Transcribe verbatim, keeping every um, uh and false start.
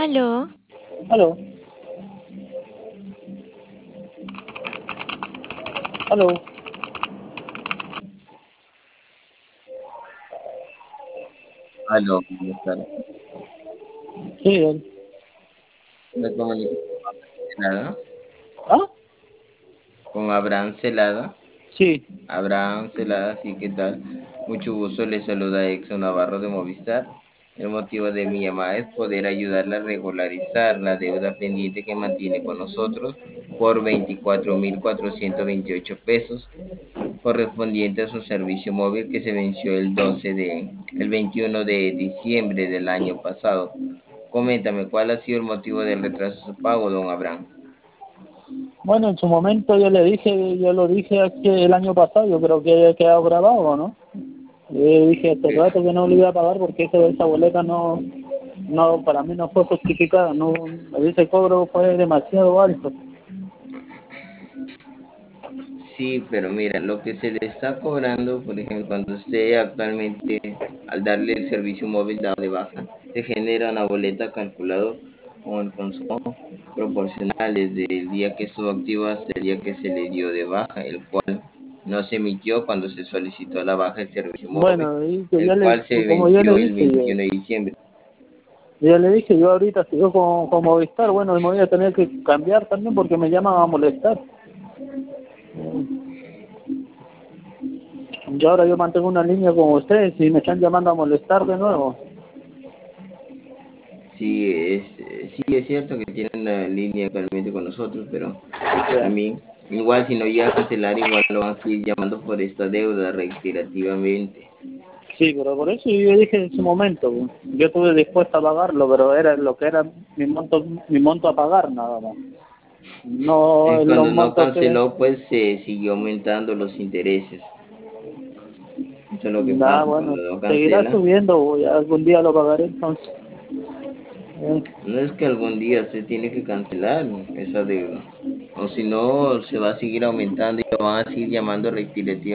Aló, Aló, aló. Aló, buenas tardes. Sí, él. Me comunico con Celada, ¿Ah? con Abraham Celada. Sí. Abraham Celada, sí, ¿qué tal? Mucho gusto, le saluda Exxon Navarro de Movistar. El motivo de mi llamada es poder ayudarle a regularizar la deuda pendiente que mantiene con nosotros por veinticuatro mil cuatrocientos veintiocho pesos, correspondiente a su servicio móvil que se venció el doce de, el veintiuno de diciembre del año pasado. Coméntame, ¿cuál ha sido el motivo del retraso de su pago, don Abraham? Bueno, en su momento yo le dije, yo lo dije hace el año pasado, yo creo que ha quedado grabado, ¿no? Yo dije hace Eh, rato que no lo iba a pagar porque eso, esa boleta no, no, para mí no fue justificada, no, ese cobro fue demasiado alto. Sí, pero mira, lo que se le está cobrando, por ejemplo, cuando usted actualmente, al darle el servicio móvil dado de baja, se genera una boleta calculado con el consumo proporcional desde el día que estuvo activo hasta el día que se le dio de baja, el cual no se emitió cuando se solicitó la baja del servicio móvil, Bueno, y que yo el le, cual se como yo le venció el dije, yo, veintiuno de diciembre. yo le dije, yo ahorita sigo con, con Movistar, bueno, me voy a tener que cambiar también porque me llaman a molestar. Yo ahora yo mantengo una línea con ustedes y me están llamando a molestar de nuevo. Sí, es, eh, sí es cierto que tienen una línea actualmente con nosotros, pero Ya. también, igual si no llega a cancelar, igual lo van a seguir llamando por esta deuda reiterativamente. Sí, pero por eso yo dije en su momento, yo estuve dispuesto a pagarlo, pero era lo que era mi monto, mi monto a pagar nada más. No Y los cuando no montos que, canceló, pues se siguió aumentando los intereses. Eso es lo que nada, pasa, bueno, cuando no seguirá cancela. subiendo, ya algún día lo pagaré entonces. Eh, No es que algún día usted tiene que cancelar esa deuda, o si no, se va a seguir aumentando y lo van a seguir llamando reiterativamente.